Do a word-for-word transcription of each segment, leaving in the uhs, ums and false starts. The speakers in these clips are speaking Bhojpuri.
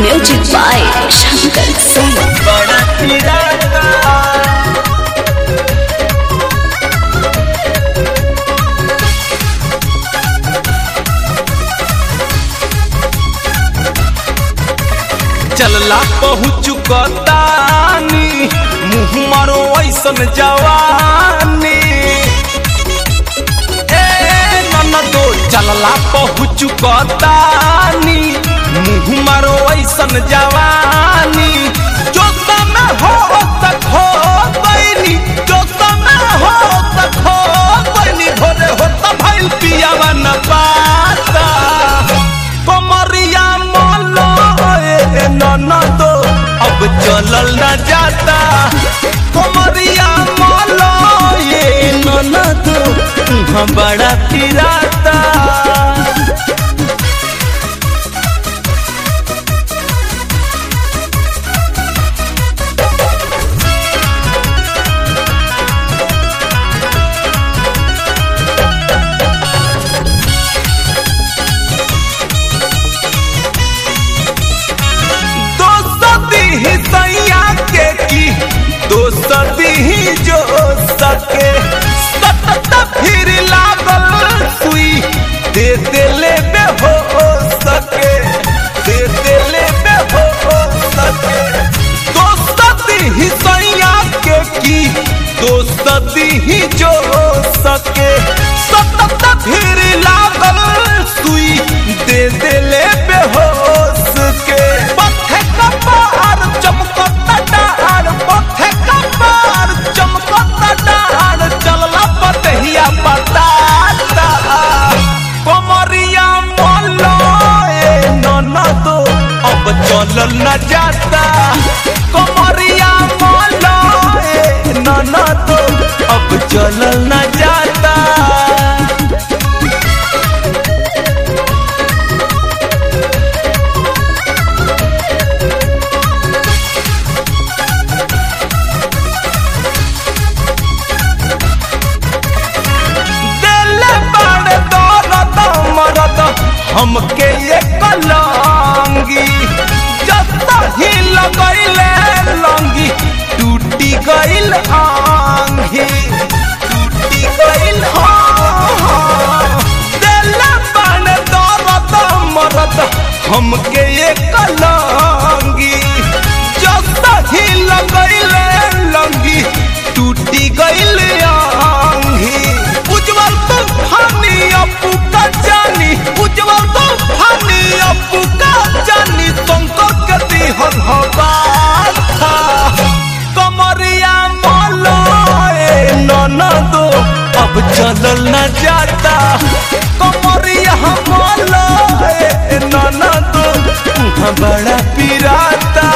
Music by Shankar Sonu. बड़ा तिरंगा चलला पहुँच कतानी मुँह मारो ऐसन जवानी ए ननदो चलला पहुँच कतानी मुँह मारो ऐसन जवानी जो समय हो सको बैनी जो समय हो सको बैनी भोरे हो तो भइल पियावा न पाता कमरिया मोलो ए ननदो अब चलल न जाता कमरिया मोलो ए ननदो तुम बड़ा पिराता ही जो सके सतत फिर लागल सुई दे दिले में हो सके दे दिले में हो सके दोस्त ही सैया के की दोस्त ही जो सके सतत फिर लागल सुई दे दिले में हो सके पथे कपार चमकता डार पथे कपार चमकता डार चलला पतहिया बताता कमरिया मोलो ए ननदो अब चलल न जाता कमरिया मोलो ए ननदो अब चलल न जाता हमके ये कलंगी जब ही लगैले लंगी टूटी गइल आंगी टूटी गइल दिल बन दर्द मरद हमके ये कलंगी जब ही लगैले लंगी टूटी गइल आंगी उज्जवल तूफानी अपू का जानी उज्जवल तूफानी अपू का जानी तुमको गति हर हवा था कमरिया मोलो ए ननदो अब चलल न जाता कमरिया मोलो ए ननदो तुम बड़ा पिराता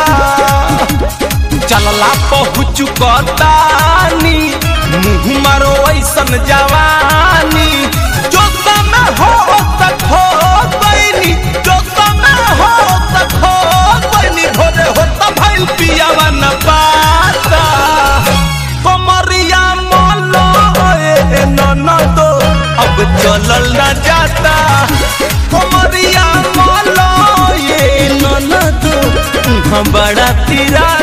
चलला पहुँच कतानी मुँह मारो ऐसन जवानी जो समय हो सको बैनी जो समय हो सको बैनी भोरे हो तो भइल पियावा न पाता कमरिया मोलो ए ननदो अब चलल न जाता कमरिया मोलो ए ननदो तुम बड़ा तिरा